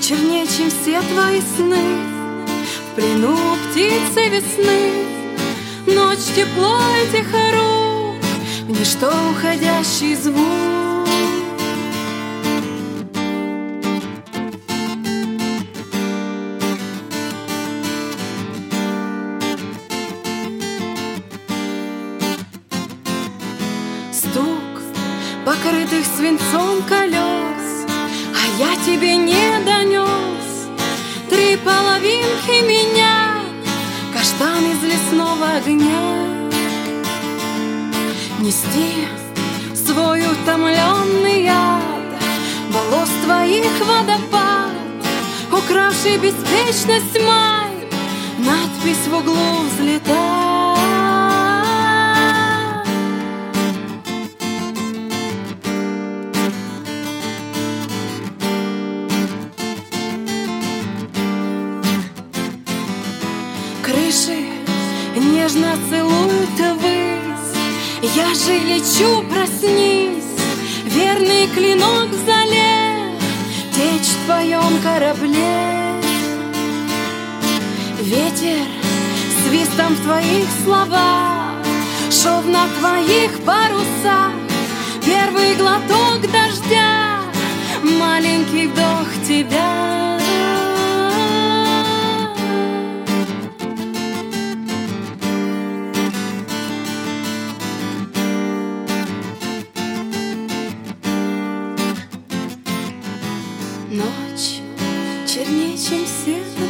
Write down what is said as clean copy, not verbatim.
чернее, чем все твои сны. В плену птицы весны, ночь тепло и тихо рук, в ничто уходящий звук. Стук покрытых свинцом колес, а я тебе не донес. Три половинки меня, каштан из лесного огня. Нести свой утомленный яд, волос твоих водопад, укравший беспечность май, надпись в углу взлетает. Крыши нежно целуют ввысь, я же лечу, проснись, верный клинок в зале, течь в твоем корабле. Ветер свистом в твоих словах, шов на твоих парусах, первый глоток дождя, маленький вдох тебя. Ночь чернее, чем все